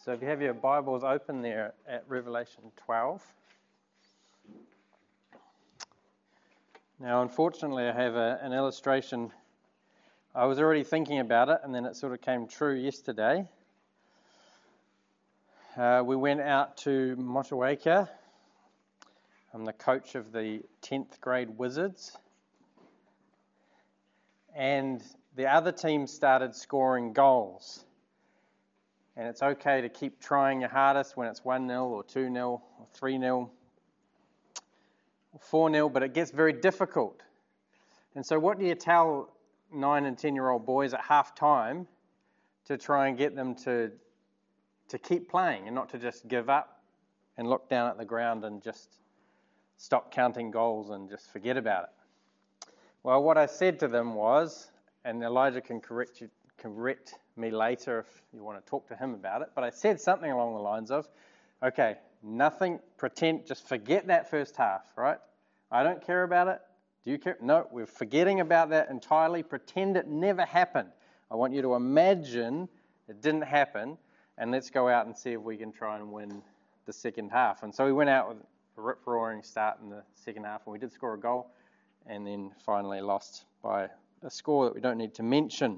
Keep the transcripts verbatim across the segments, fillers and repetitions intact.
So if you have your Bibles open there at Revelation twelve. Now, unfortunately, I have a, an illustration. I was already thinking about it, and then it sort of came true yesterday. Uh, we went out to Motueka. I'm the coach of the tenth grade Wizards. And the other team started scoring goals. And it's okay to keep trying your hardest when it's one nil or two nil or three nil or four nil, but it gets very difficult. And so what do you tell nine and ten-year-old boys at half-time to try and get them to, to keep playing and not to just give up and look down at the ground and just stop counting goals and just forget about it? Well, what I said to them was, and Elijah can correct you, correct me later if you want to talk to him about it, but I said something along the lines of, okay, nothing, pretend, just forget that first half, right? I don't care about it. Do you care? No, we're forgetting about that entirely. Pretend it never happened. I want you to imagine it didn't happen, and let's go out and see if we can try and win the second half. And so we went out with a rip-roaring start in the second half, and we did score a goal, and then finally lost by a score that we don't need to mention.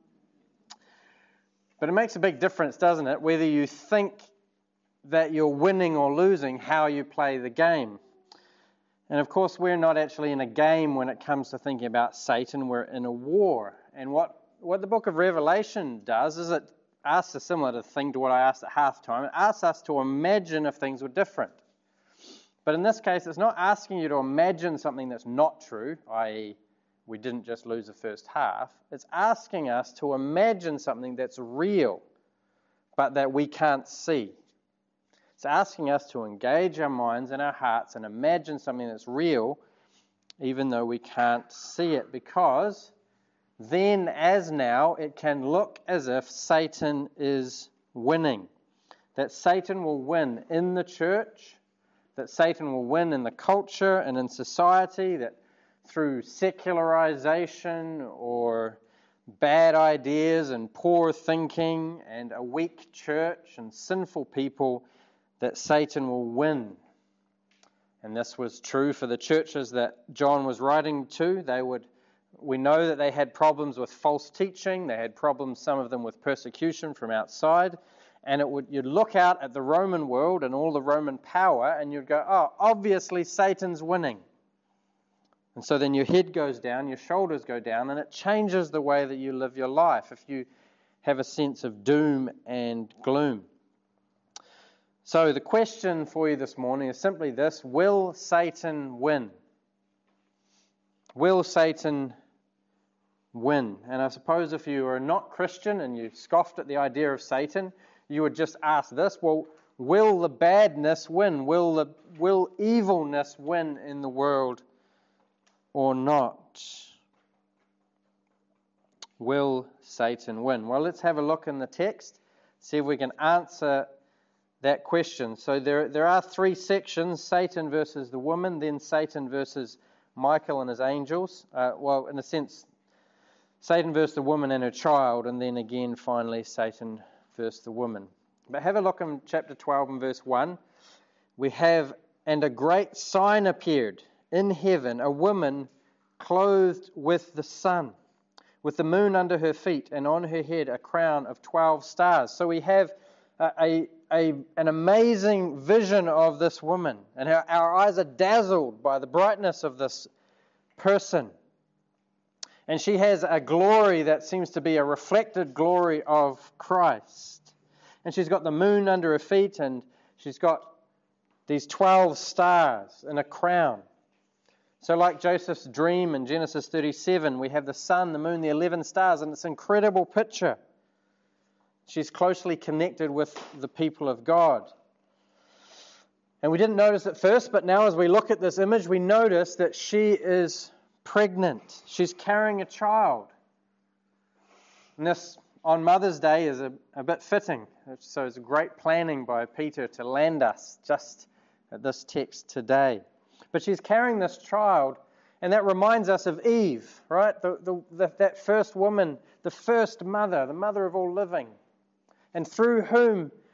But it makes a big difference, doesn't it, whether you think that you're winning or losing, how you play the game. And of course, we're not actually in a game when it comes to thinking about Satan. We're in a war. And what, what the book of Revelation does is it asks a similar thing to what I asked at halftime. It asks us to imagine if things were different. But in this case, it's not asking you to imagine something that's not true, that is, we didn't just lose the first half. It's asking us to imagine something that's real, but that we can't see. It's asking us to engage our minds and our hearts and imagine something that's real, even though we can't see it, because then, as now, it can look as if Satan is winning. That Satan will win in the church, that Satan will win in the culture and in society, that through secularization or bad ideas and poor thinking and a weak church and sinful people, that Satan will win. And this was true for the churches that John was writing to. They would, we know that they had problems with false teaching. They had problems, some of them, with persecution from outside. And it would, you'd look out at the Roman world and all the Roman power, and you'd go, oh, obviously Satan's winning. And so then your head goes down, your shoulders go down, and it changes the way that you live your life if you have a sense of doom and gloom. So the question for you this morning is simply this: will Satan win? Will Satan win? And I suppose if you are not Christian and you scoffed at the idea of Satan, you would just ask this: well, will the badness win? Will the will evilness win in the world or not? Will Satan win? Well, let's have a look in the text, see if we can answer that question. So there, there are three sections: Satan versus the woman, then Satan versus Michael and his angels. Uh, well, in a sense, Satan versus the woman and her child, and then again, finally, Satan versus the woman. But have a look in chapter twelve and verse one. We have, and a great sign appeared in heaven, a woman clothed with the sun, with the moon under her feet, and on her head a crown of twelve stars. So we have a, a, a an amazing vision of this woman, and our, our eyes are dazzled by the brightness of this person. And she has a glory that seems to be a reflected glory of Christ. And she's got the moon under her feet, and she's got these twelve stars and a crown. So like Joseph's dream in Genesis thirty-seven, we have the sun, the moon, the eleven stars, and it's an incredible picture. She's closely connected with the people of God. And we didn't notice at first, but now as we look at this image, we notice that she is pregnant. She's carrying a child. And this, on Mother's Day, is a, a bit fitting. So it's great planning by Peter to land us just at this text today. But she's carrying this child, and that reminds us of Eve, right? The, the, the, that first woman, the first mother, the mother of all living, and through whom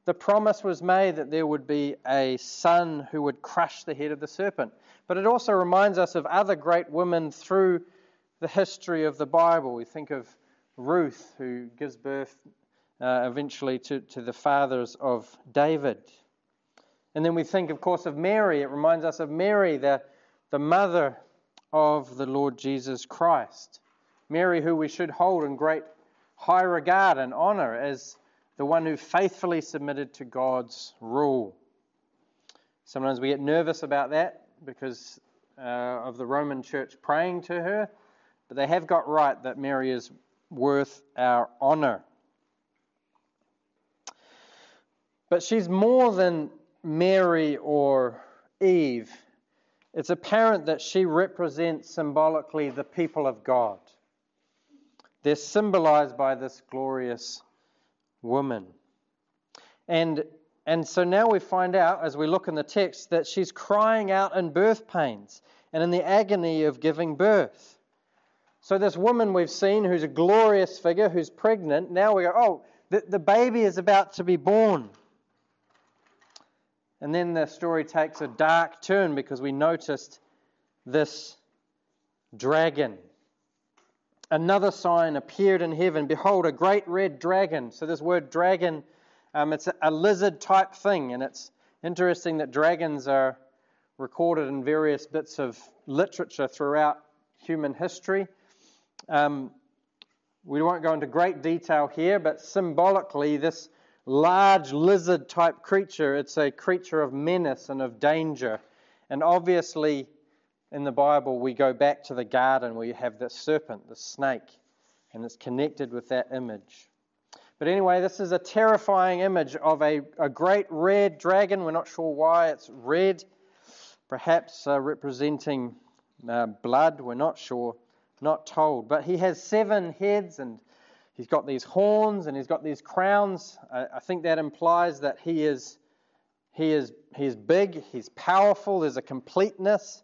the promise was made that there would be a son who would crush the head of the serpent. But it also reminds us of other great women through the history of the Bible. We think of Ruth, who gives birth uh, eventually to, to the fathers of David. And then we think, of course, of Mary. It reminds us of Mary, the, the mother of the Lord Jesus Christ. Mary, who we should hold in great high regard and honor as the one who faithfully submitted to God's rule. Sometimes we get nervous about that because uh, of the Roman Church praying to her, but they have got right that Mary is worth our honor. But she's more than Mary or Eve. It's apparent that she represents symbolically the people of God. They're symbolized by this glorious woman. And, and so now we find out, as we look in the text, that she's crying out in birth pains and in the agony of giving birth. So this woman we've seen, who's a glorious figure, who's pregnant, now we go, oh, the, the baby is about to be born. And then the story takes a dark turn because we noticed this dragon. Another sign appeared in heaven. Behold, a great red dragon. So this word dragon, um, it's a, a lizard-type thing. And it's interesting that dragons are recorded in various bits of literature throughout human history. Um, we won't go into great detail here, but symbolically, this large lizard-type creature, it's a creature of menace and of danger. And obviously, in the Bible, we go back to the garden where you have the serpent, the snake, and it's connected with that image. But anyway, this is a terrifying image of a, a great red dragon. We're not sure why it's red, perhaps uh, representing uh, blood. We're not sure, not told. But he has seven heads, and he's got these horns, and he's got these crowns. I, I think that implies that he is, he is, he is big, he's powerful, there's a completeness.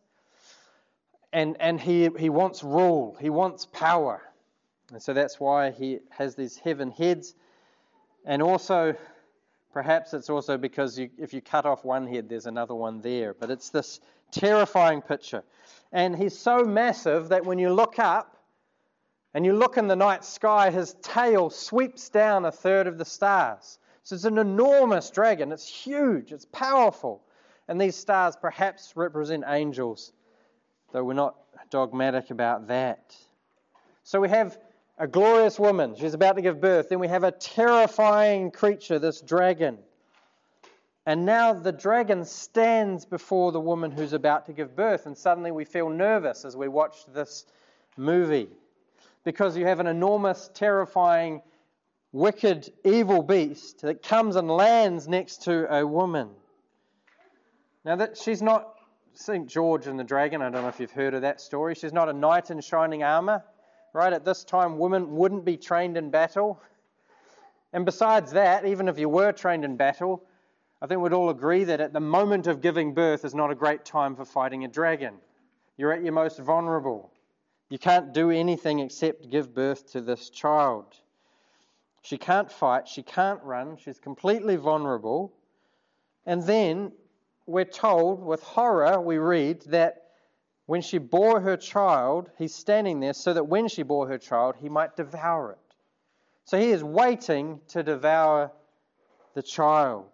And and he, he wants rule, he wants power. And so that's why he has these heaven heads. And also, perhaps it's also because you, if you cut off one head, there's another one there. But it's this terrifying picture. And he's so massive that when you look up, and you look in the night sky, his tail sweeps down a third of the stars. So it's an enormous dragon, it's huge, it's powerful. And these stars perhaps represent angels, though we're not dogmatic about that. So we have a glorious woman. She's about to give birth. Then we have a terrifying creature, this dragon. And now the dragon stands before the woman who's about to give birth. And suddenly we feel nervous as we watch this movie. Because you have an enormous, terrifying, wicked, evil beast that comes and lands next to a woman. Now that she's not Saint George and the Dragon, I don't know if you've heard of that story. She's not a knight in shining armour, right? At this time, women wouldn't be trained in battle. And besides that, even if you were trained in battle, I think we'd all agree that at the moment of giving birth is not a great time for fighting a dragon. You're at your most vulnerable. You can't do anything except give birth to this child. She can't fight, she can't run, she's completely vulnerable. And then we're told, with horror, we read that when she bore her child, he's standing there so that when she bore her child, he might devour it. So he is waiting to devour the child.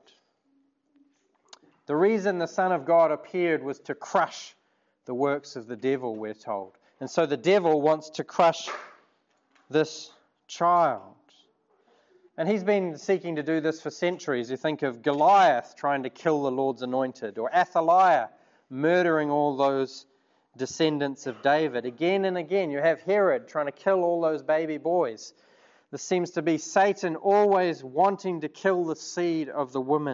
The reason the Son of God appeared was to crush the works of the devil, we're told. And so the devil wants to crush this child. And he's been seeking to do this for centuries. You think of Goliath trying to kill the Lord's anointed, or Athaliah murdering all those descendants of David. Again and again, you have Herod trying to kill all those baby boys. This seems to be Satan always wanting to kill the seed of the woman.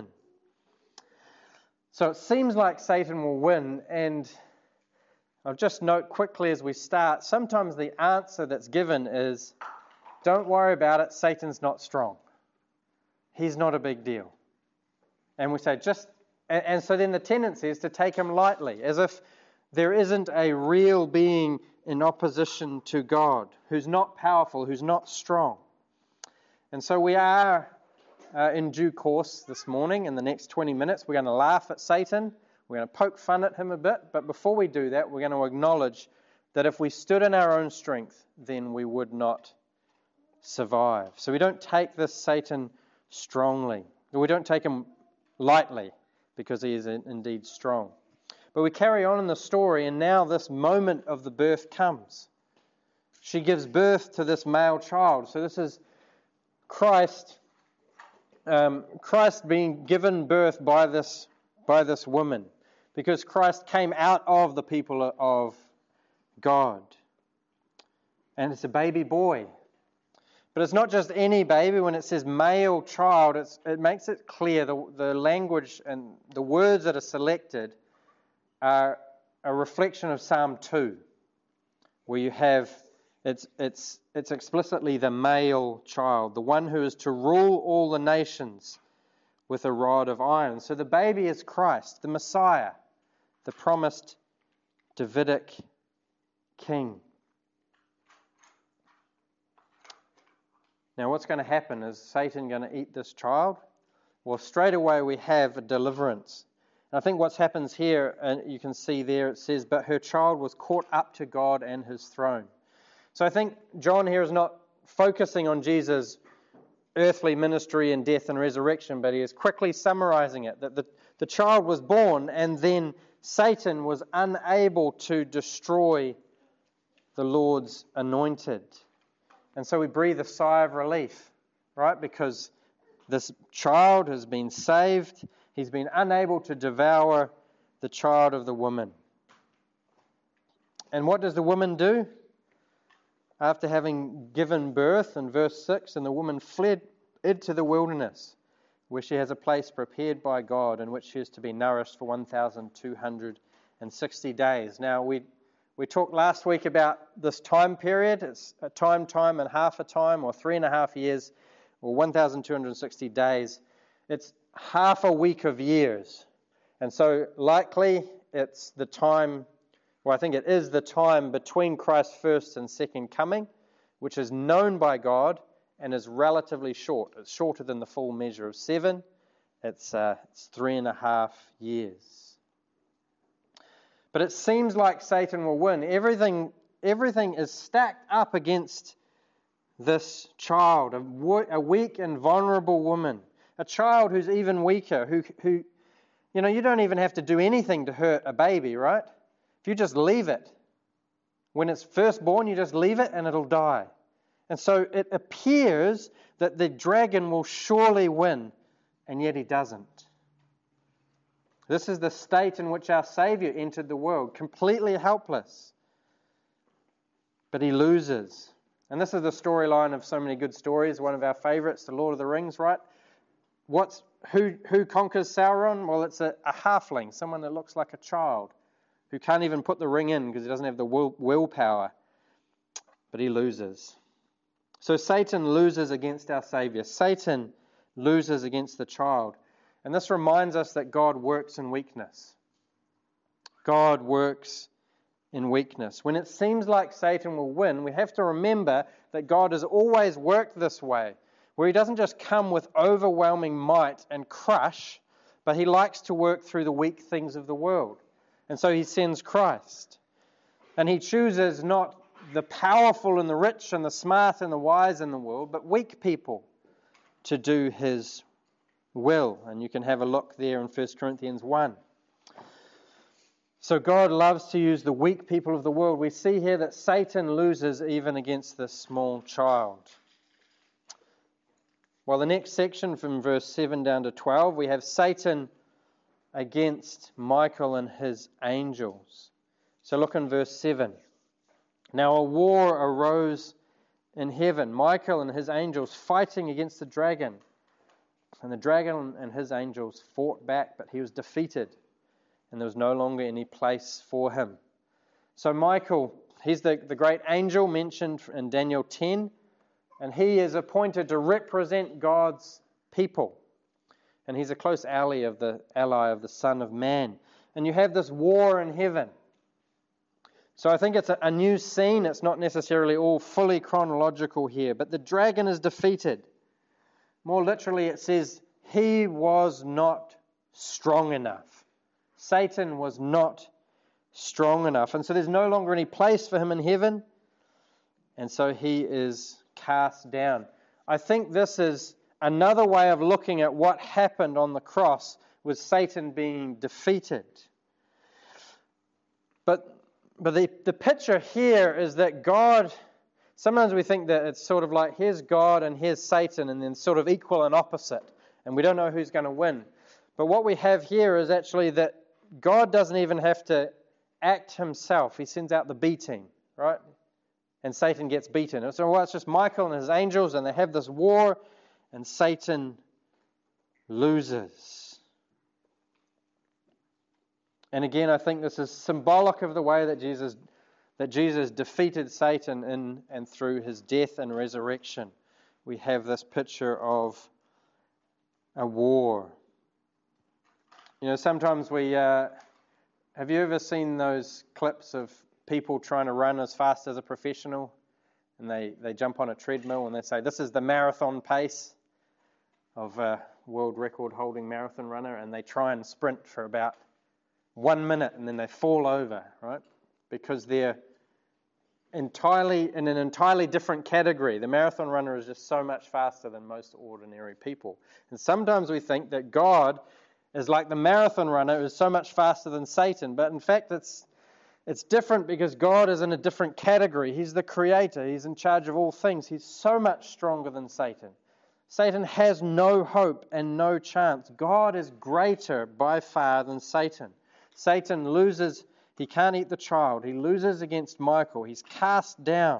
So it seems like Satan will win, and I'll just note quickly as we start, sometimes the answer that's given is, don't worry about it, Satan's not strong. He's not a big deal. And we say just, and, and so then the tendency is to take him lightly, as if there isn't a real being in opposition to God, who's not powerful, who's not strong. And so we are uh, in due course this morning. In the next twenty minutes, we're going to laugh at Satan. We're going to poke fun at him a bit. But before we do that, we're going to acknowledge that if we stood in our own strength, then we would not survive. So we don't take this Satan strongly. We don't take him lightly, because he is indeed strong. But we carry on in the story, and now this moment of the birth comes. She gives birth to this male child. So this is Christ, um, Christ being given birth by this, by this woman, because Christ came out of the people of God. And it's a baby boy. But it's not just any baby. When it says male child, it's, it makes it clear the, the language and the words that are selected are a reflection of Psalm two, where you have, it's, it's, it's explicitly the male child, the one who is to rule all the nations with a rod of iron. So the baby is Christ, the Messiah, the promised Davidic king. Now, what's going to happen? Is Satan going to eat this child? Well, straight away we have a deliverance. And I think what happens here, and you can see there, it says, but her child was caught up to God and his throne. So I think John here is not focusing on Jesus' earthly ministry and death and resurrection, but he is quickly summarizing it, that the, the child was born and then Satan was unable to destroy the Lord's anointed. And so we breathe a sigh of relief, right? Because this child has been saved. He's been unable to devour the child of the woman. And what does the woman do? After having given birth, in verse six, and the woman fled into the wilderness, where she has a place prepared by God in which she is to be nourished for one thousand two hundred sixty days. Now, we We talked last week about this time period. It's a time, time, and half a time, or three and a half years, or one thousand two hundred sixty days. It's half a week of years. And so likely it's the time, well, I think it is the time between Christ's first and second coming, which is known by God and is relatively short. It's shorter than the full measure of seven. It's, uh, it's three and a half years. But it seems like Satan will win. Everything, everything is stacked up against this child, a, a weak and vulnerable woman, a child who's even weaker, who, who, you know, you don't even have to do anything to hurt a baby, right? If you just leave it, when it's first born, you just leave it and it'll die. And so it appears that the dragon will surely win, and yet he doesn't. This is the state in which our Savior entered the world, completely helpless. But he loses. And this is the storyline of so many good stories. One of our favorites, The Lord of the Rings, right? What's who who conquers Sauron? Well, it's a, a halfling, someone that looks like a child, who can't even put the ring in because he doesn't have the will, willpower. But he loses. So Satan loses against our Savior. Satan loses against the child. And this reminds us that God works in weakness. God works in weakness. When it seems like Satan will win, we have to remember that God has always worked this way, where he doesn't just come with overwhelming might and crush, but he likes to work through the weak things of the world. And so he sends Christ. And he chooses not the powerful and the rich and the smart and the wise in the world, but weak people to do his will. And you can have a look there in First Corinthians one. So God loves to use the weak people of the world. We see here that Satan loses even against this small child. Well, the next section from verse seven down to twelve, we have Satan against Michael and his angels. So look in verse seven. Now a war arose in heaven, Michael and his angels fighting against the dragon. And the dragon and his angels fought back, but he was defeated, and there was no longer any place for him. So Michael, he's the, the great angel mentioned in Daniel ten, and he is appointed to represent God's people. And he's a close ally of the ally of the Son of Man. And you have this war in heaven. So I think it's a, a new scene. It's not necessarily all fully chronological here, but the dragon is defeated. More literally, it says, he was not strong enough. Satan was not strong enough. And so there's no longer any place for him in heaven. And so he is cast down. I think this is another way of looking at what happened on the cross with Satan being defeated. But but the, the picture here is that God, sometimes we think that it's sort of like here's God and here's Satan and then sort of equal and opposite. And we don't know who's going to win. But what we have here is actually that God doesn't even have to act himself. He sends out the B team, right? And Satan gets beaten. So well, it's just Michael and his angels, and they have this war, and Satan loses. And again, I think this is symbolic of the way that Jesus that Jesus defeated Satan in and through his death and resurrection. We have this picture of a war. You know, sometimes we... Uh, have you ever seen those clips of people trying to run as fast as a professional? And they, they jump on a treadmill and they say, this is the marathon pace of a world record holding marathon runner. And they try and sprint for about one minute and then they fall over, right? Because they're entirely in an entirely different category. The marathon runner is just so much faster than most ordinary people. And sometimes we think that God is like the marathon runner who is so much faster than Satan. But in fact, it's it's different because God is in a different category. He's the creator. He's in charge of all things. He's so much stronger than Satan. Satan has no hope and no chance. God is greater by far than Satan. Satan loses. He can't eat the child. He loses against Michael. He's cast down.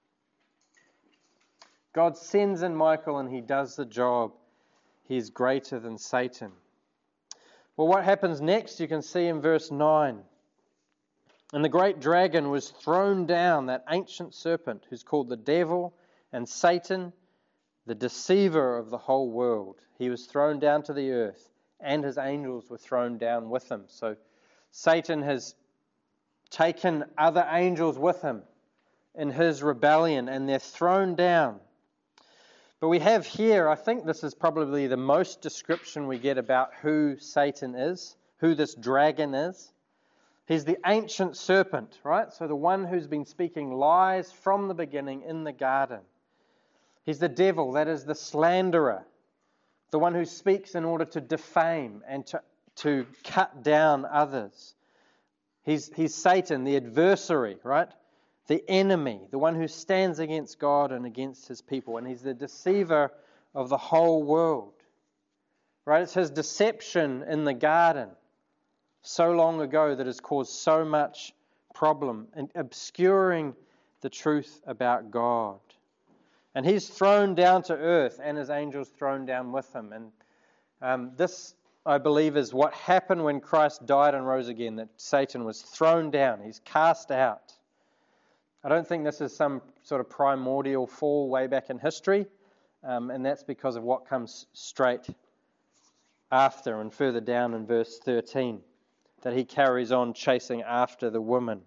God sends in Michael and he does the job. He's greater than Satan. Well, what happens next, you can see in verse nine. And the great dragon was thrown down, that ancient serpent who's called the devil and Satan, the deceiver of the whole world. He was thrown down to the earth, and his angels were thrown down with him. So Satan has taken other angels with him in his rebellion, and they're thrown down. But we have here, I think this is probably the most description we get about who Satan is, who this dragon is. He's the ancient serpent, right? So the one who's been speaking lies from the beginning in the garden. He's the devil, that is the slanderer, the one who speaks in order to defame and to, to cut down others. He's, he's Satan, the adversary, right? The enemy, the one who stands against God and against his people. And he's the deceiver of the whole world. Right? It's his deception in the garden so long ago that has caused so much problem and obscuring the truth about God. And he's thrown down to earth and his angels thrown down with him. And um, this, I believe, is what happened when Christ died and rose again, that Satan was thrown down. He's cast out. I don't think this is some sort of primordial fall way back in history, um, and that's because of what comes straight after and further down in verse thirteen, that he carries on chasing after the woman.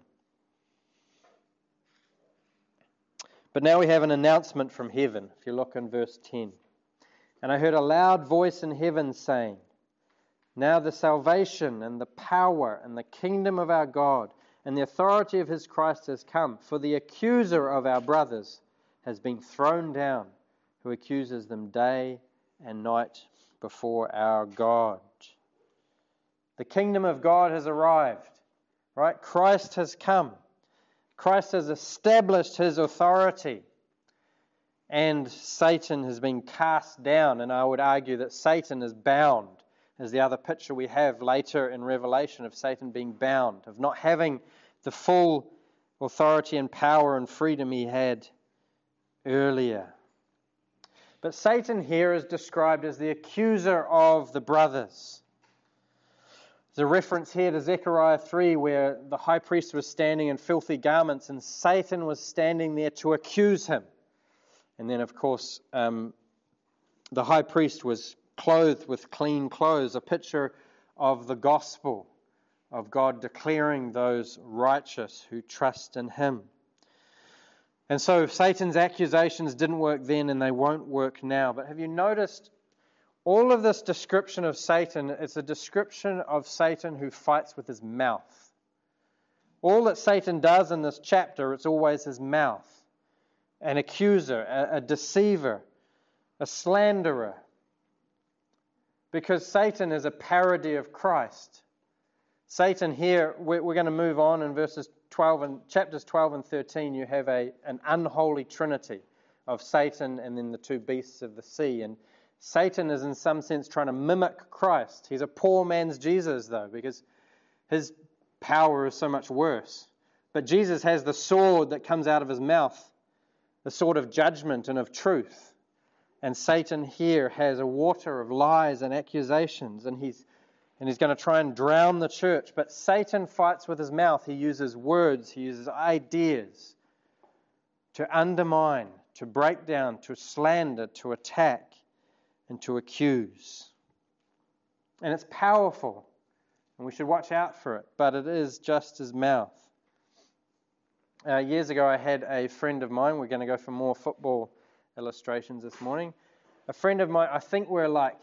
But now we have an announcement from heaven, if you look in verse ten. And I heard a loud voice in heaven saying, now the salvation and the power and the kingdom of our God and the authority of his Christ has come, for the accuser of our brothers has been thrown down, who accuses them day and night before our God. The kingdom of God has arrived, right? Christ has come. Christ has established his authority, and Satan has been cast down, and I would argue that Satan is bound, as the other picture we have later in Revelation of Satan being bound, of not having the full authority and power and freedom he had earlier. But Satan here is described as the accuser of the brothers. There's a reference here to Zechariah three where the high priest was standing in filthy garments and Satan was standing there to accuse him. And then, of course, um, the high priest was clothed with clean clothes, a picture of the gospel, of God declaring those righteous who trust in him. And so Satan's accusations didn't work then and they won't work now. But have you noticed all of this description of Satan? It's a description of Satan who fights with his mouth. All that Satan does in this chapter, it's always his mouth. An accuser, a, a deceiver, a slanderer. Because Satan is a parody of Christ. Satan here, we're, we're going to move on in verses twelve and chapters twelve and thirteen. You have a an unholy trinity of Satan and then the two beasts of the sea. And Satan is in some sense trying to mimic Christ. He's a poor man's Jesus though, because his power is so much worse. But Jesus has the sword that comes out of his mouth, the sword of judgment and of truth. And Satan here has a water of lies and accusations, and he's and he's going to try and drown the church. But Satan fights with his mouth. He uses words, he uses ideas to undermine, to break down, to slander, to attack, and to accuse. And it's powerful, and we should watch out for it, but it is just his mouth. Uh, years ago, I had a friend of mine. We're going to go for more football illustrations this morning. A friend of mine, I think we're like,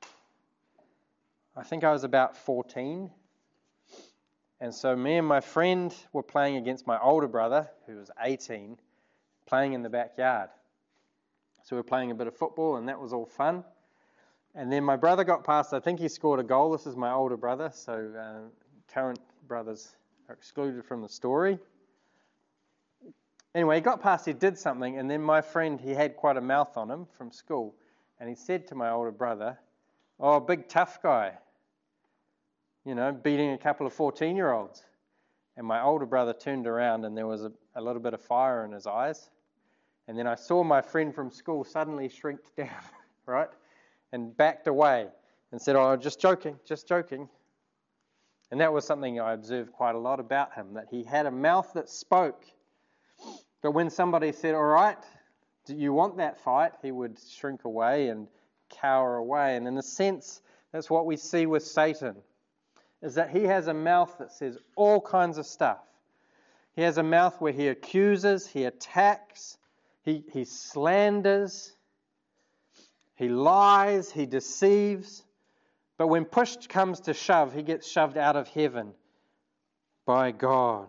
I think I was about fourteen. And so me and my friend were playing against my older brother, who was eighteen, playing in the backyard. So we were playing a bit of football, and that was all fun. And then my brother got past. I think he scored a goal. This is my older brother, so uh, current brothers are excluded from the story. Anyway, he got past, he did something, and then my friend, he had quite a mouth on him from school, and he said to my older brother, "Oh, big tough guy, you know, beating a couple of fourteen-year-olds." And my older brother turned around, and there was a, a little bit of fire in his eyes. And then I saw my friend from school suddenly shrink down, right, and backed away and said, "Oh, just joking, just joking." And that was something I observed quite a lot about him, that he had a mouth that spoke. But when somebody said, "All right, do you want that fight?" he would shrink away and cower away. And in a sense, that's what we see with Satan, is that he has a mouth that says all kinds of stuff. He has a mouth where he accuses, he attacks, he, he slanders, he lies, he deceives. But when push comes to shove, he gets shoved out of heaven by God.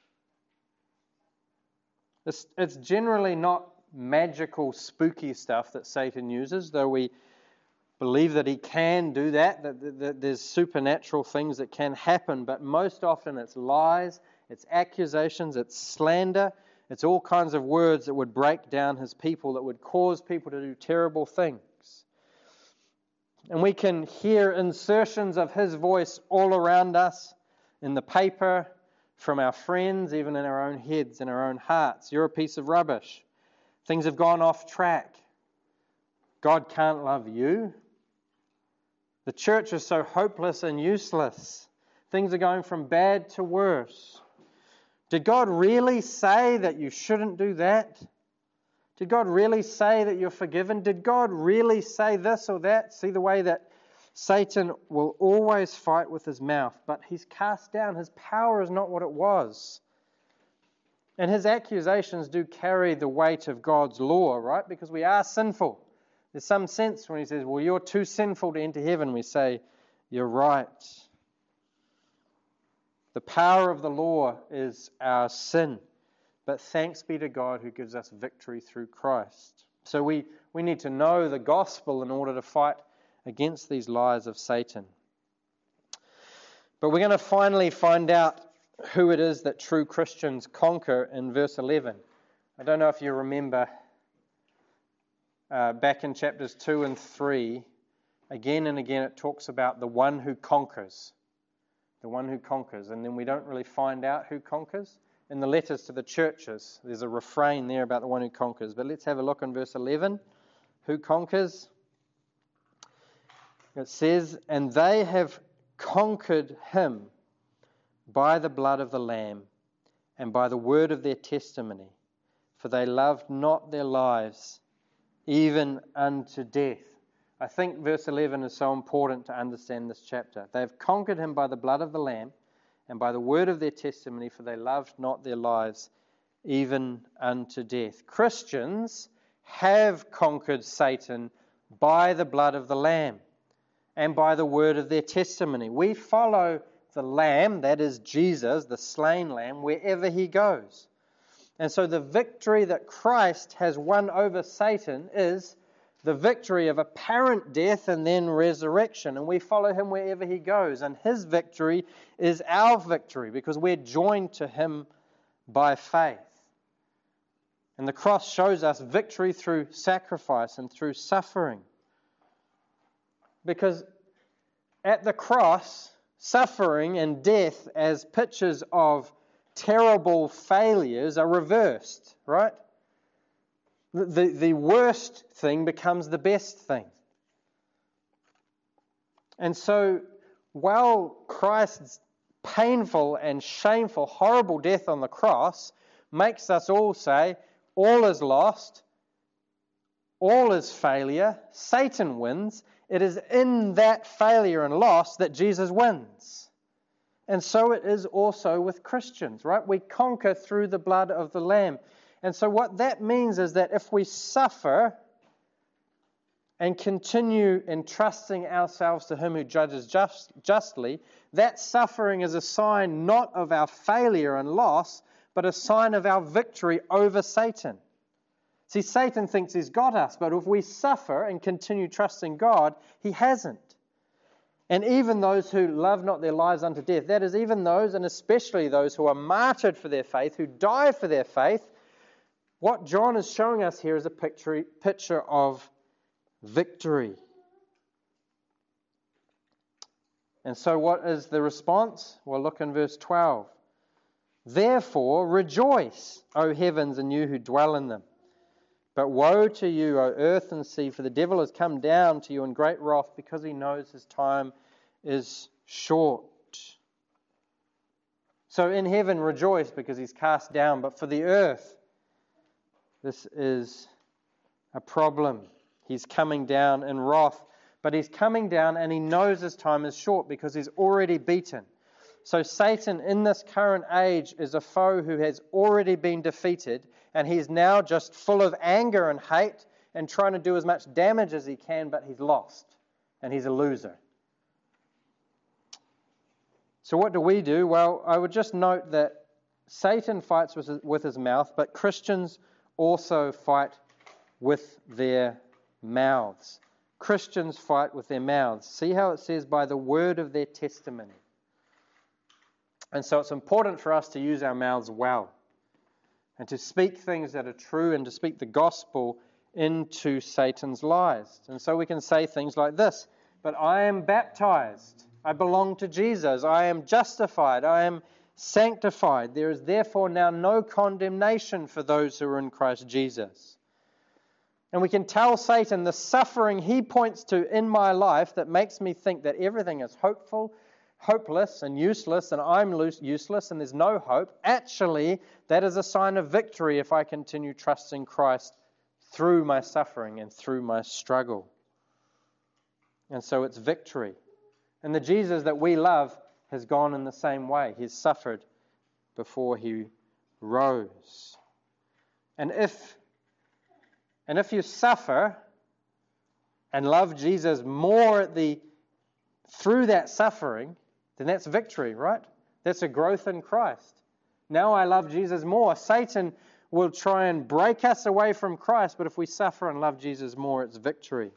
It's, it's generally not magical, spooky stuff that Satan uses, though we believe that he can do that, that, that, that there's supernatural things that can happen, but most often it's lies, it's accusations, it's slander, it's all kinds of words that would break down his people, that would cause people to do terrible things. And we can hear insertions of his voice all around us, in the paper, from our friends, even in our own heads, in our own hearts. You're a piece of rubbish. Things have gone off track. God can't love you. The church is so hopeless and useless. Things are going from bad to worse. Did God really say that you shouldn't do that? Did God really say that you're forgiven? Did God really say this or that? See the way that Satan will always fight with his mouth, but he's cast down. His power is not what it was. And his accusations do carry the weight of God's law, right? Because we are sinful. There's some sense when he says, "Well, you're too sinful to enter heaven," we say, "You're right." The power of the law is our sin. But thanks be to God who gives us victory through Christ. So we, we need to know the gospel in order to fight against these lies of Satan. But we're going to finally find out who it is that true Christians conquer in verse eleven. I don't know if you remember uh, back in chapters two and three, again and again it talks about the one who conquers. The one who conquers. And then we don't really find out who conquers. In the letters to the churches, there's a refrain there about the one who conquers. But let's have a look in verse eleven. Who conquers? It says, "And they have conquered him by the blood of the Lamb and by the word of their testimony, for they loved not their lives even unto death." I think verse eleven is so important to understand this chapter. They have conquered him by the blood of the Lamb and by the word of their testimony, for they loved not their lives even unto death. Christians have conquered Satan by the blood of the Lamb and by the word of their testimony. We follow the Lamb, that is Jesus, the slain Lamb, wherever he goes. And so the victory that Christ has won over Satan is the victory of apparent death and then resurrection. And we follow him wherever he goes. And his victory is our victory because we're joined to him by faith. And the cross shows us victory through sacrifice and through suffering. Because at the cross, suffering and death as pictures of terrible failures are reversed, right? The, the worst thing becomes the best thing. And so, while Christ's painful and shameful, horrible death on the cross makes us all say, all is lost, all is failure, Satan wins, it is in that failure and loss that Jesus wins. And so it is also with Christians, right? We conquer through the blood of the Lamb. And so what that means is that if we suffer and continue entrusting ourselves to him who judges just, justly, that suffering is a sign not of our failure and loss, but a sign of our victory over Satan. See, Satan thinks he's got us, but if we suffer and continue trusting God, he hasn't. And even those who love not their lives unto death, that is, even those, and especially those who are martyred for their faith, who die for their faith, what John is showing us here is a picture, picture of victory. And so what is the response? Well, look in verse twelve. Therefore rejoice, O heavens, and you who dwell in them. But woe to you, O earth and sea, for the devil has come down to you in great wrath, because he knows his time is short. So in heaven rejoice, because he's cast down. But for the earth, this is a problem. He's coming down in wrath. But he's coming down and he knows his time is short, because he's already beaten. So Satan in this current age is a foe who has already been defeated, and he's now just full of anger and hate and trying to do as much damage as he can, but he's lost and he's a loser. So what do we do? Well, I would just note that Satan fights with his, with his mouth, but Christians also fight with their mouths. Christians fight with their mouths. See how it says, by the word of their testimony. And so it's important for us to use our mouths well and to speak things that are true and to speak the gospel into Satan's lies. And so we can say things like this: but I am baptized, I belong to Jesus, I am justified, I am sanctified. There is therefore now no condemnation for those who are in Christ Jesus. And we can tell Satan the suffering he points to in my life that makes me think that everything is hopeful, hopeless and useless, and I'm useless and there's no hope. Actually, that is a sign of victory if I continue trusting Christ through my suffering and through my struggle. And so it's victory. And the Jesus that we love has gone in the same way. He's suffered before he rose. And if, and if you suffer and love Jesus more at the, through that suffering, then that's victory, right? That's a growth in Christ. Now I love Jesus more. Satan will try and break us away from Christ, but if we suffer and love Jesus more, it's victory.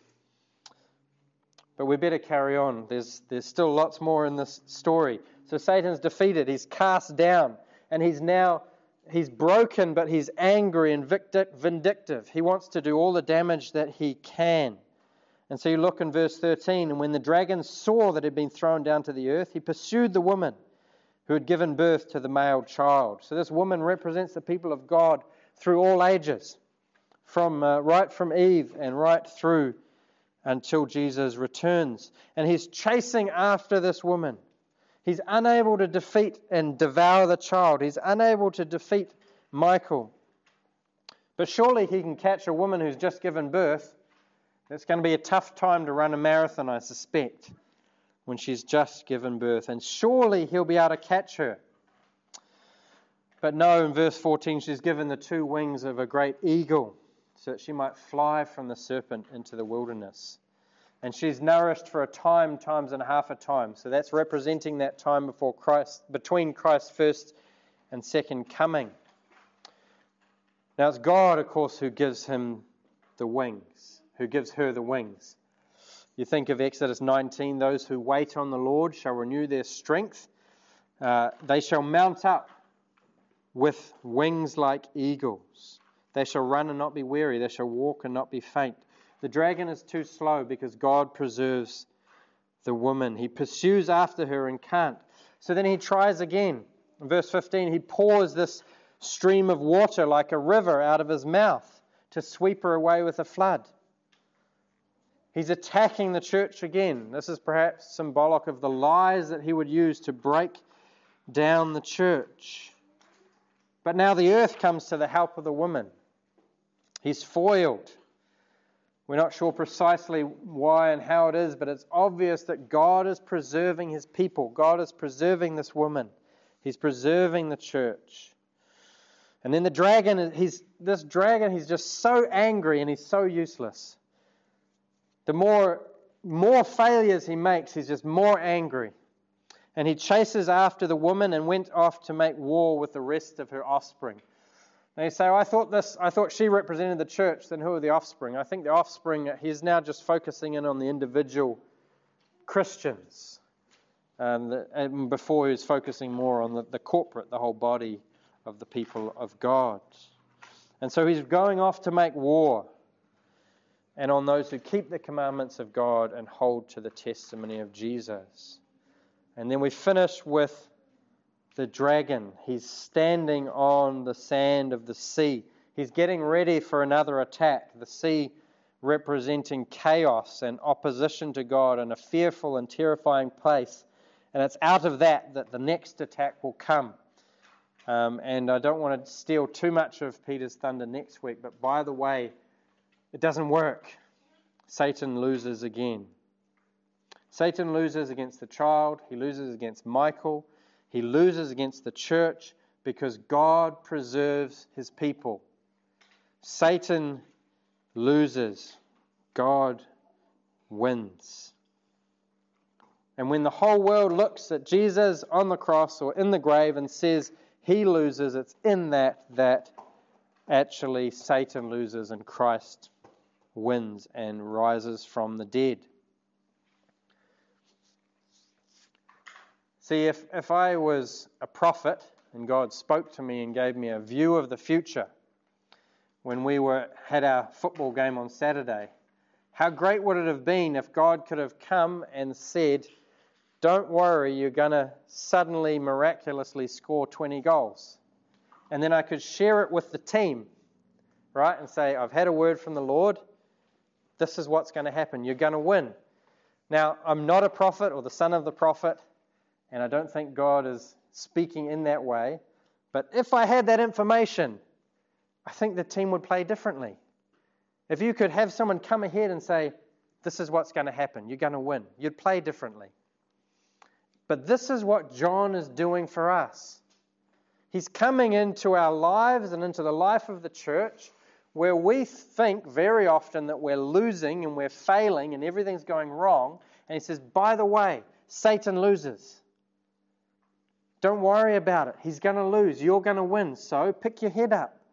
But we better carry on. There's, there's still lots more in this story. So Satan's defeated. He's cast down. And he's now, he's broken, but he's angry and vindictive. He wants to do all the damage that he can. And so you look in verse thirteen, and when the dragon saw that it had been thrown down to the earth, he pursued the woman who had given birth to the male child. So this woman represents the people of God through all ages, from uh, right from Eve and right through until Jesus returns. And he's chasing after this woman. He's unable to defeat and devour the child. He's unable to defeat Michael. But surely he can catch a woman who's just given birth. It's going to be a tough time to run a marathon, I suspect, when she's just given birth. And surely he'll be able to catch her. But no, in verse fourteen, she's given the two wings of a great eagle so that she might fly from the serpent into the wilderness. And she's nourished for a time, times and a half a time. So that's representing that time before Christ, between Christ's first and second coming. Now it's God, of course, who gives him the wings, who gives her the wings. You think of Exodus nineteen, those who wait on the Lord shall renew their strength. Uh, they shall mount up with wings like eagles. They shall run and not be weary. They shall walk and not be faint. The dragon is too slow because God preserves the woman. He pursues after her and can't. So then he tries again. In verse fifteen, he pours this stream of water like a river out of his mouth to sweep her away with a flood. He's attacking the church again. This is perhaps symbolic of the lies that he would use to break down the church. But now the earth comes to the help of the woman. He's foiled. We're not sure precisely why and how it is, but it's obvious that God is preserving his people. God is preserving this woman. He's preserving the church. And then the dragon, he's this dragon, he's just so angry and he's so useless. The more, more failures he makes, he's just more angry. And he chases after the woman and went off to make war with the rest of her offspring. And you say, oh, I thought this, I thought she represented the church, then who are the offspring? I think the offspring, he's now just focusing in on the individual Christians. Um, the, and before he was focusing more on the, the corporate, the whole body of the people of God. And so he's going off to make war. And on those who keep the commandments of God and hold to the testimony of Jesus. And then we finish with the dragon. He's standing on the sand of the sea. He's getting ready for another attack. The sea representing chaos and opposition to God and a fearful and terrifying place. And it's out of that that the next attack will come. Um, and I don't want to steal too much of Peter's thunder next week, but by the way, it doesn't work. Satan loses again. Satan loses against the child. He loses against Michael. He loses against the church because God preserves his people. Satan loses. God wins. And when the whole world looks at Jesus on the cross or in the grave and says he loses, it's in that that actually Satan loses and Christ wins and rises from the dead. See, if, if I was a prophet and God spoke to me and gave me a view of the future when we were had our football game on Saturday, how great would it have been if God could have come and said, don't worry, you're going to suddenly miraculously score twenty goals. And then I could share it with the team, right? And say, I've had a word from the Lord. This is what's going to happen. You're going to win. Now, I'm not a prophet or the son of the prophet, and I don't think God is speaking in that way. But if I had that information, I think the team would play differently. If you could have someone come ahead and say, this is what's going to happen, you're going to win, you'd play differently. But this is what John is doing for us. He's coming into our lives and into the life of the church where we think very often that we're losing and we're failing and everything's going wrong. And he says, by the way, Satan loses. Don't worry about it. He's going to lose. You're going to win. So pick your head up.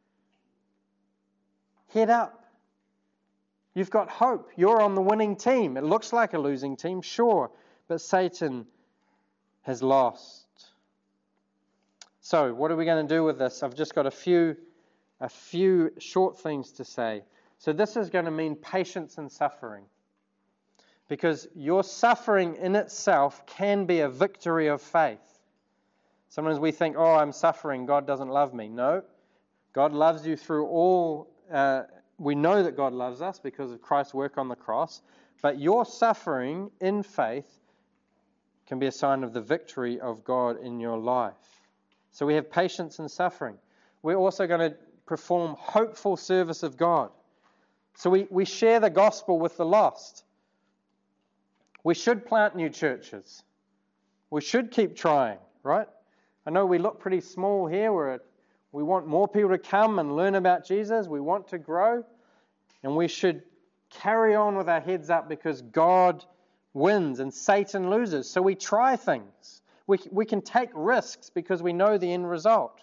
Head up. You've got hope. You're on the winning team. It looks like a losing team, sure, but Satan has lost. So, what are we going to do with this? I've just got a few, a few short things to say. So this is going to mean patience and suffering. Because your suffering in itself can be a victory of faith. Sometimes we think, oh, I'm suffering, God doesn't love me. No, God loves you through all. Uh, we know that God loves us because of Christ's work on the cross. But your suffering in faith can be a sign of the victory of God in your life. So we have patience and suffering. We're also going to perform hopeful service of God. So we, we share the gospel with the lost. We should plant new churches. We should keep trying, right? I know we look pretty small here. We're, we want more people to come and learn about Jesus. We want to grow. And we should carry on with our heads up because God wins and Satan loses. So we try things. We, we can take risks because we know the end result.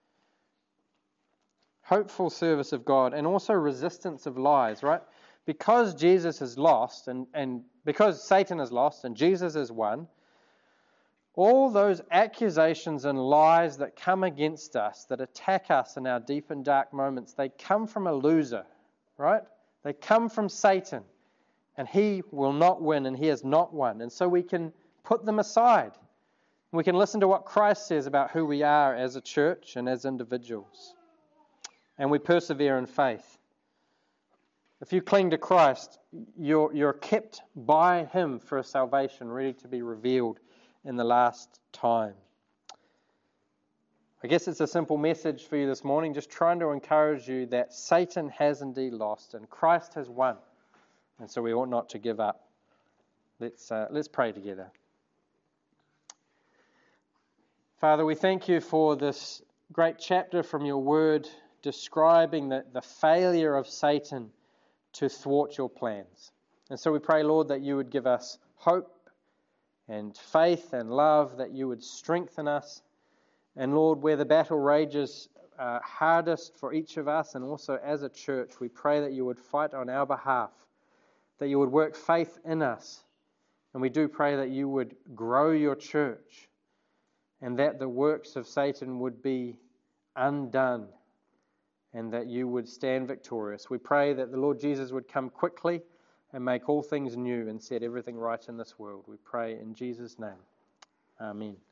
Hopeful service of God and also resistance of lies, right? Because Jesus is lost and, and because Satan is lost and Jesus is won, all those accusations and lies that come against us, that attack us in our deep and dark moments, they come from a loser, right? They come from Satan, and he will not win, and he has not won. And so we can put them aside. We can listen to what Christ says about who we are as a church and as individuals. And we persevere in faith. If you cling to Christ, you're, you're kept by him for a salvation ready to be revealed in the last time. I guess it's a simple message for you this morning, just trying to encourage you that Satan has indeed lost and Christ has won. And so we ought not to give up. Let's, uh, let's pray together. Father, we thank you for this great chapter from your word describing the, the failure of Satan to thwart your plans. And so we pray, Lord, that you would give us hope and faith and love, that you would strengthen us. And Lord, where the battle rages uh, hardest for each of us and also as a church, we pray that you would fight on our behalf, that you would work faith in us. And we do pray that you would grow your church and that the works of Satan would be undone and that you would stand victorious. We pray that the Lord Jesus would come quickly and make all things new and set everything right in this world. We pray in Jesus' name. Amen.